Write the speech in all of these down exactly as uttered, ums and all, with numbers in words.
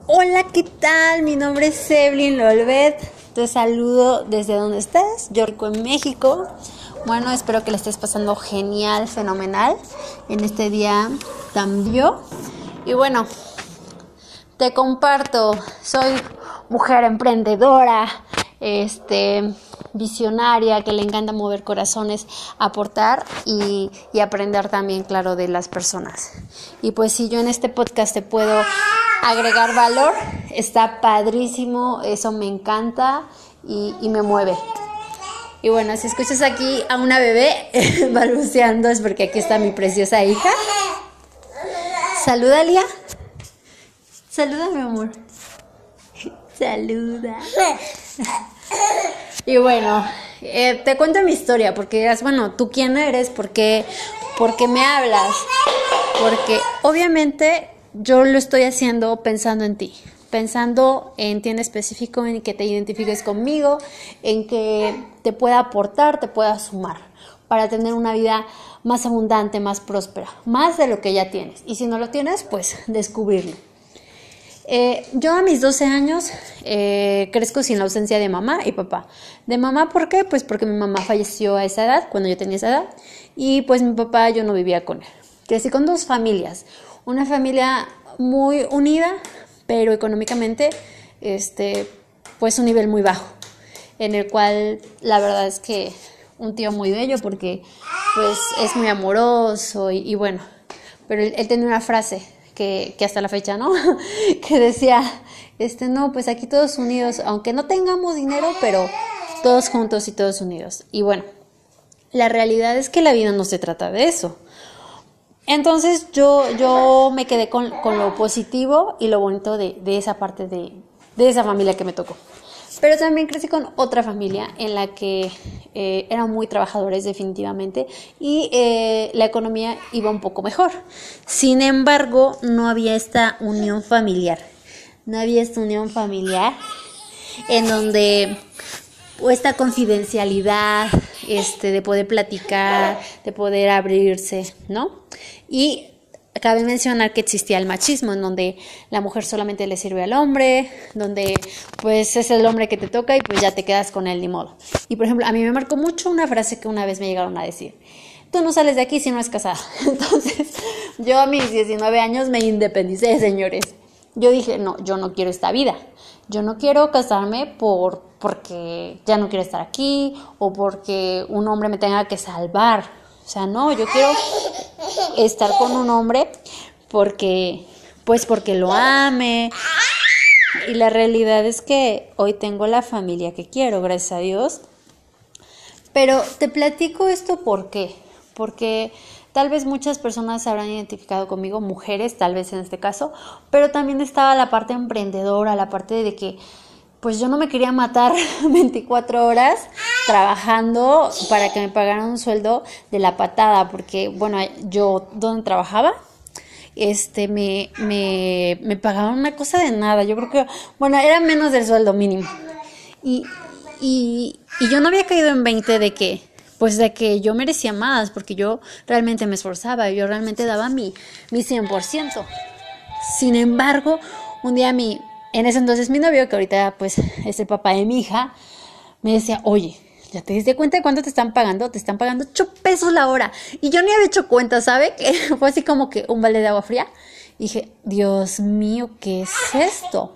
Hola, ¿qué tal? Mi nombre es Evelyn Lolvet. Te saludo desde donde estés, yo rico en México. Bueno, espero que le estés pasando genial, fenomenal en este día tan bello. Y bueno, te comparto, soy mujer emprendedora, este, visionaria, que le encanta mover corazones, aportar y, y aprender también, claro, de las personas. Y pues si yo en este podcast te puedo agregar valor, está padrísimo, eso me encanta y, y me mueve. Y bueno, si escuchas aquí a una bebé balbuceando es porque aquí está mi preciosa hija. Saluda, Lía. Saluda, mi amor. Saluda. Y bueno, eh, te cuento mi historia porque dirás, bueno, ¿tú quién eres? ¿Por qué, por qué me hablas? Porque obviamente yo lo estoy haciendo pensando en ti, pensando en ti en específico, en que te identifiques conmigo, en que te pueda aportar, te pueda sumar para tener una vida más abundante, más próspera, más de lo que ya tienes. Y si no lo tienes, pues descubrirlo. Eh, yo a mis doce años eh, crezco sin la ausencia de mamá y papá. De mamá, ¿por qué? Pues porque mi mamá falleció a esa edad, cuando yo tenía esa edad, y pues mi papá yo no vivía con él. Crecí con dos familias, una familia muy unida, pero económicamente, este, pues un nivel muy bajo, en el cual la verdad es que un tío muy bello porque pues es muy amoroso y, y bueno, pero él, él tenía una frase que, que hasta la fecha, ¿no? que decía, este, no, pues aquí todos unidos, aunque no tengamos dinero, pero todos juntos y todos unidos. Y bueno, la realidad es que la vida no se trata de eso. Entonces yo, yo me quedé con, con lo positivo y lo bonito de, de esa parte de, de esa familia que me tocó. Pero también crecí con otra familia en la que eh, eran muy trabajadores definitivamente y eh, la economía iba un poco mejor. Sin embargo, no había esta unión familiar. No había esta unión familiar en donde o esta confidencialidad, este, de poder platicar, de poder abrirse, ¿no? Y cabe mencionar que existía el machismo, en donde la mujer solamente le sirve al hombre, donde pues es el hombre que te toca y pues ya te quedas con él, ni modo. Y por ejemplo, a mí me marcó mucho una frase que una vez me llegaron a decir: tú no sales de aquí si no es casada. Entonces, yo a mis diecinueve años me independicé, señores. Yo dije, no, yo no quiero esta vida. Yo no quiero casarme por, porque ya no quiero estar aquí o porque un hombre me tenga que salvar. O sea, no, yo quiero estar con un hombre porque, pues porque lo ame. Y la realidad es que hoy tengo la familia que quiero, gracias a Dios. Pero te platico esto ¿por qué? Porque tal vez muchas personas se habrán identificado conmigo, mujeres tal vez en este caso, pero también estaba la parte emprendedora, la parte de que pues yo no me quería matar veinticuatro horas trabajando para que me pagaran un sueldo de la patada, porque bueno, yo donde trabajaba, este me, me, me pagaban una cosa de nada, yo creo que, bueno, era menos del sueldo mínimo. Y, y, y yo no había caído en veinte de que pues de que yo merecía más, porque yo realmente me esforzaba, yo realmente daba mi, mi cien por ciento. Sin embargo, un día mi, en ese entonces mi novio, que ahorita pues es el papá de mi hija, me decía, oye, ¿ya te diste cuenta de cuánto te están pagando? Te están pagando ocho pesos la hora. Y yo ni había hecho cuenta, ¿sabe? Que fue así como que un balde de agua fría. Y dije, Dios mío, ¿qué es esto?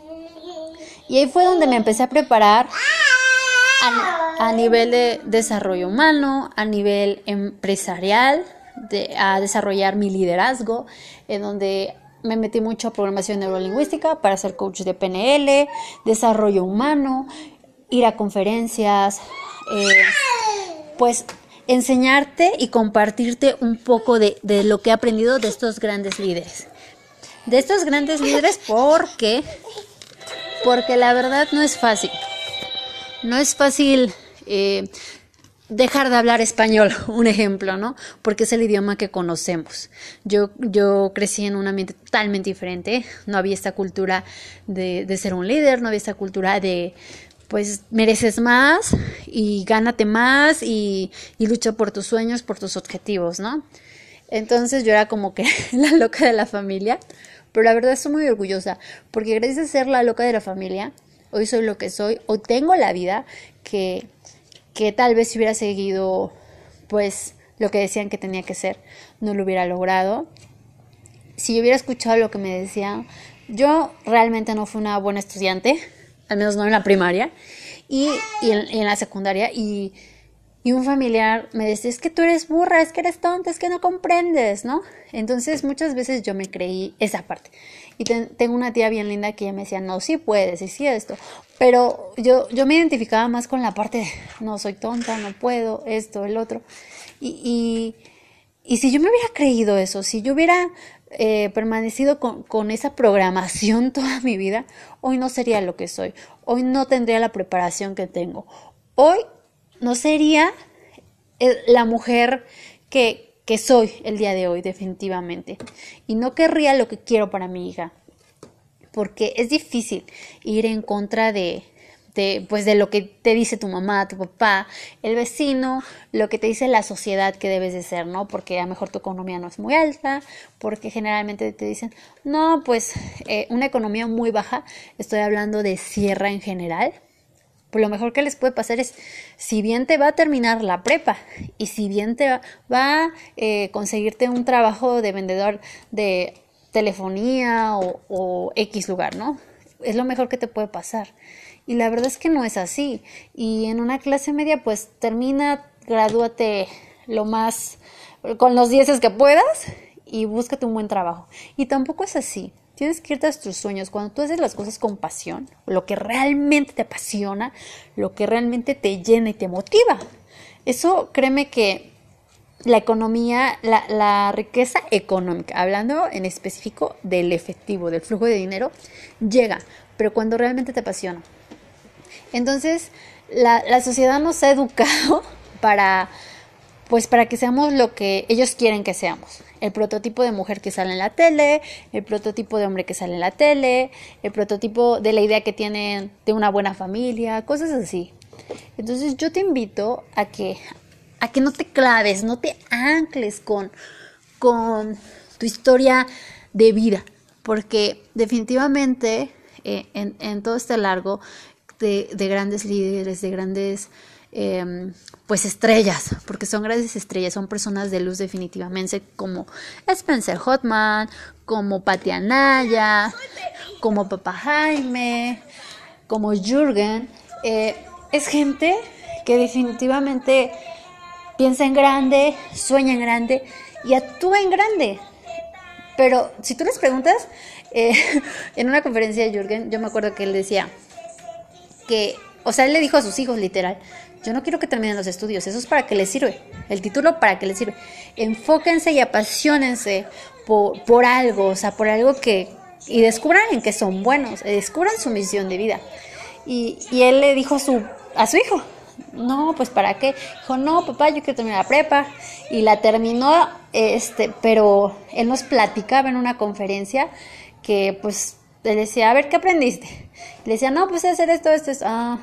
Y ahí fue donde me empecé a preparar A, a nivel de desarrollo humano, a nivel empresarial, de, a desarrollar mi liderazgo, en donde me metí mucho a programación neurolingüística para ser coach de P N L, desarrollo humano, ir a conferencias, eh, pues enseñarte y compartirte un poco de, de lo que he aprendido de estos grandes líderes. De estos grandes líderes porque, porque la verdad no es fácil. No es fácil eh, dejar de hablar español, un ejemplo, ¿no? Porque es el idioma que conocemos. Yo, yo crecí en un ambiente totalmente diferente. No había esta cultura de, de ser un líder, no había esta cultura de, pues, mereces más y gánate más y, y lucha por tus sueños, por tus objetivos, ¿no? Entonces yo era como que la loca de la familia pero la verdad estoy muy orgullosa, porque gracias a ser la loca de la familia, hoy soy lo que soy, hoy tengo la vida que, que tal vez si hubiera seguido, pues, lo que decían que tenía que ser, no lo hubiera logrado. Si yo hubiera escuchado lo que me decían, yo realmente no fui una buena estudiante, al menos no en la primaria, y, y, en, y en la secundaria, y... Y un familiar me decía, es que tú eres burra, es que eres tonta, es que no comprendes, ¿no? Entonces muchas veces yo me creí esa parte. Y ten, tengo una tía bien linda que ella me decía, no, sí puedes, y sí esto. Pero yo, yo me identificaba más con la parte de, no, soy tonta, no puedo, esto, el otro. Y, y, y si yo me hubiera creído eso, si yo hubiera eh, permanecido con, con esa programación toda mi vida, hoy no sería lo que soy. Hoy no tendría la preparación que tengo. Hoy no sería la mujer que, que soy el día de hoy, definitivamente. Y no querría lo que quiero para mi hija. Porque es difícil ir en contra de, de, pues de lo que te dice tu mamá, tu papá, el vecino, lo que te dice la sociedad que debes de ser, ¿no? Porque a lo mejor tu economía no es muy alta, porque generalmente te dicen, no, pues eh, una economía muy baja, estoy hablando de sierra en general. Pues lo mejor que les puede pasar es, si bien te va a terminar la prepa y si bien te va, va a eh, conseguirte un trabajo de vendedor de telefonía o, o X lugar, ¿no? Es lo mejor que te puede pasar. Y la verdad es que no es así. Y en una clase media, pues termina, gradúate lo más, con los dieces que puedas y búscate un buen trabajo. Y tampoco es así. Tienes que irte a tus sueños. Cuando tú haces las cosas con pasión, lo que realmente te apasiona, lo que realmente te llena y te motiva. Eso, créeme que la economía, la, la riqueza económica, hablando en específico del efectivo, del flujo de dinero, llega, pero cuando realmente te apasiona. Entonces, la, la sociedad nos ha educado para... pues para que seamos lo que ellos quieren que seamos. El prototipo de mujer que sale en la tele, el prototipo de hombre que sale en la tele, el prototipo de la idea que tienen de una buena familia, cosas así. Entonces yo te invito a que, a que no te claves, no te ancles con, con tu historia de vida, porque definitivamente eh, en, en todo este largo de, de grandes líderes, de grandes... Eh, pues estrellas, porque son grandes estrellas, son personas de luz definitivamente, como Spencer Hotman, como Patti Anaya, como Papá Jaime, como Jürgen. Eh, es gente que definitivamente piensa en grande, sueña en grande y actúa en grande. Pero si tú les preguntas, eh, en una conferencia de Jürgen, yo me acuerdo que él decía que, o sea, él le dijo a sus hijos literal, yo no quiero que terminen los estudios, eso es para qué les sirve, el título para qué les sirve. Enfóquense y apasionense por, por algo, o sea, por algo que, y descubran en qué son buenos, descubran su misión de vida. Y, y él le dijo a su, a su hijo, no, pues ¿para qué? Dijo, no, papá, yo quiero terminar la prepa, y la terminó, este, pero él nos platicaba en una conferencia que, pues, le decía, a ver, ¿qué aprendiste? Le decía, no, pues hacer esto, esto, esto, ah...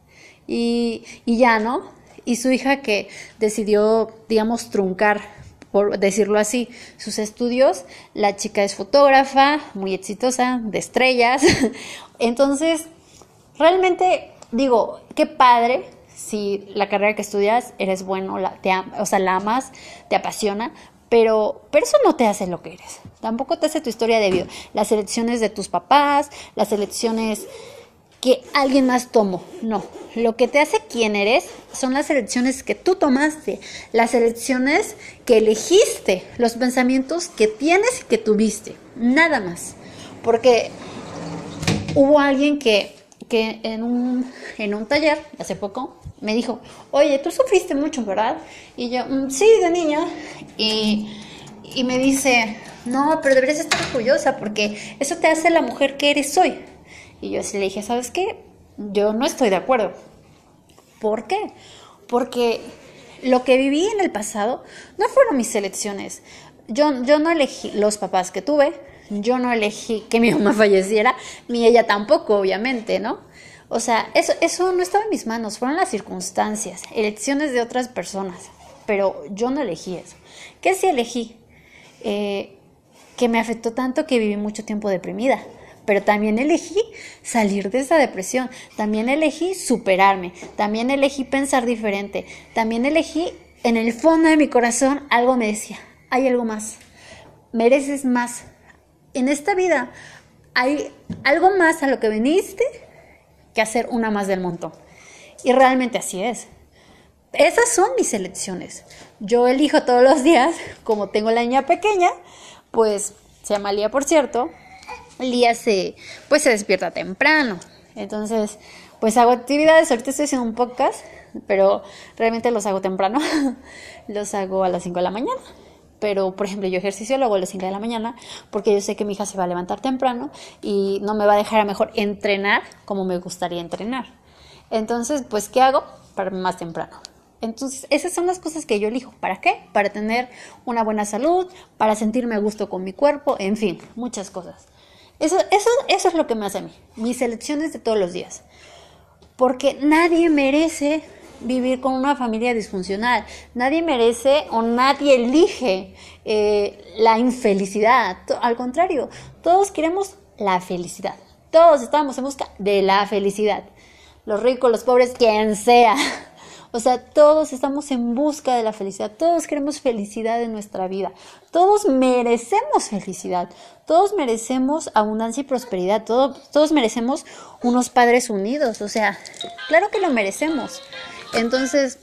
Y, y ya, ¿no? Y su hija que decidió, digamos, truncar, por decirlo así, sus estudios. La chica es fotógrafa, muy exitosa, de estrellas. Entonces, realmente, digo, qué padre si la carrera que estudias eres bueno, la, te am- o sea, la amas, te apasiona, pero, pero eso no te hace lo que eres. Tampoco te hace tu historia de vida. Las elecciones de tus papás, las elecciones que alguien más tomó, no. Lo que te hace quien eres son las elecciones que tú tomaste, las elecciones que elegiste, los pensamientos que tienes y que tuviste, nada más. Porque hubo alguien que, que en, un, en un taller, hace poco, me dijo, oye, tú sufriste mucho, ¿verdad? Y yo, mm, sí, de niña. Y, y me dice, no, pero deberías estar orgullosa porque eso te hace la mujer que eres hoy. Y yo así le dije, ¿sabes qué? Yo no estoy de acuerdo. ¿Por qué? Porque lo que viví en el pasado no fueron mis elecciones. Yo, yo no elegí los papás que tuve, yo no elegí que mi mamá falleciera, ni ella tampoco, obviamente, ¿no? O sea, eso, eso no estaba en mis manos, fueron las circunstancias, elecciones de otras personas, pero yo no elegí eso. ¿Qué sí elegí? Eh, que me afectó tanto que viví mucho tiempo deprimida. Pero también elegí salir de esa depresión, también elegí superarme, también elegí pensar diferente, también elegí, en el fondo de mi corazón, algo me decía, hay algo más, mereces más. En esta vida hay algo más a lo que viniste que hacer una más del montón. Y realmente así es. Esas son mis elecciones. Yo elijo todos los días, como tengo la niña pequeña, pues se llama Lía, por cierto. Lía se, pues se despierta temprano. Entonces, pues hago actividades. Ahorita estoy haciendo un podcast, pero realmente los hago temprano. Los hago a las cinco de la mañana. Pero, por ejemplo, yo ejercicio lo hago a las cinco de la mañana porque yo sé que mi hija se va a levantar temprano y no me va a dejar a mejor entrenar como me gustaría entrenar. Entonces, pues, ¿qué hago? Para más temprano. Entonces, esas son las cosas que yo elijo. ¿Para qué? Para tener una buena salud, para sentirme a gusto con mi cuerpo, en fin, muchas cosas. Eso, eso, eso es lo que me hace a mí, mis elecciones de todos los días. Porque nadie merece vivir con una familia disfuncional. Nadie merece o nadie elige eh, la infelicidad. Al contrario, todos queremos la felicidad. Todos estamos en busca de la felicidad. Los ricos, los pobres, quien sea. O sea, todos estamos en busca de la felicidad. Todos queremos felicidad en nuestra vida. Todos merecemos felicidad. Todos merecemos abundancia y prosperidad. Todos, todos merecemos unos padres unidos. O sea, claro que lo merecemos. Entonces,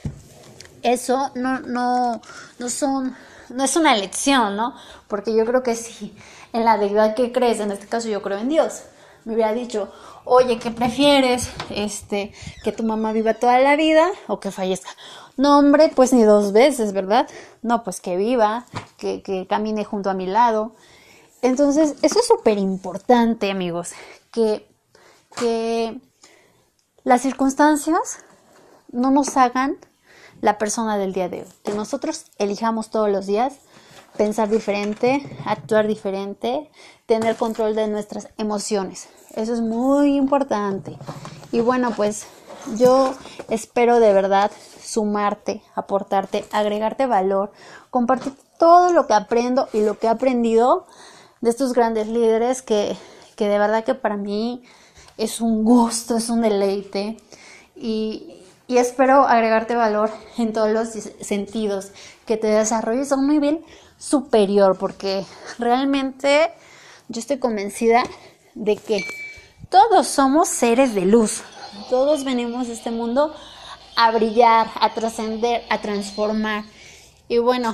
eso no, no, no son, no es una elección, ¿no? Porque yo creo que si en la deidad que crees, en este caso yo creo en Dios, me hubiera dicho, oye, ¿qué prefieres? Este, que tu mamá viva toda la vida o que fallezca. No, hombre, pues ni dos veces, ¿verdad? No, pues que viva, que, que camine junto a mi lado. Entonces, eso es súper importante, amigos, que, que las circunstancias no nos hagan la persona del día de hoy. Que nosotros elijamos todos los días pensar diferente, actuar diferente, tener control de nuestras emociones. Eso es muy importante. Y bueno, pues yo espero de verdad sumarte, aportarte, agregarte valor, compartir todo lo que aprendo y lo que he aprendido de estos grandes líderes que, que de verdad que para mí es un gusto, es un deleite. Y Y espero agregarte valor en todos los sentidos, que te desarrolles a un nivel superior, porque realmente yo estoy convencida de que todos somos seres de luz. Todos venimos a este mundo a brillar, a trascender, a transformar. Y bueno,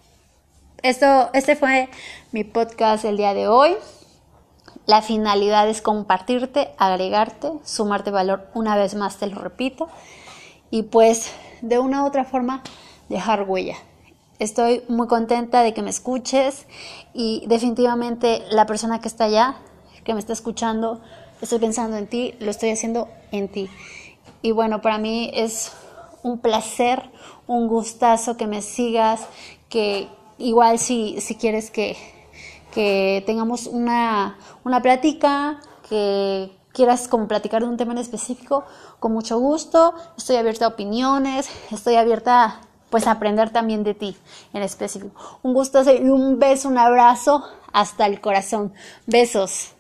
esto, este fue mi podcast el día de hoy. La finalidad es compartirte, agregarte, sumarte valor, una vez más te lo repito. Y pues de una u otra forma dejar huella. Estoy muy contenta de que me escuches y definitivamente la persona que está allá, que me está escuchando, estoy pensando en ti, lo estoy haciendo en ti. Y bueno, para mí es un placer, un gustazo que me sigas, que igual si, si quieres que, que tengamos una, una plática, que quieras como platicar de un tema en específico, con mucho gusto. Estoy abierta a opiniones, estoy abierta pues a aprender también de ti en específico. Un gusto y un beso, un abrazo hasta el corazón. Besos.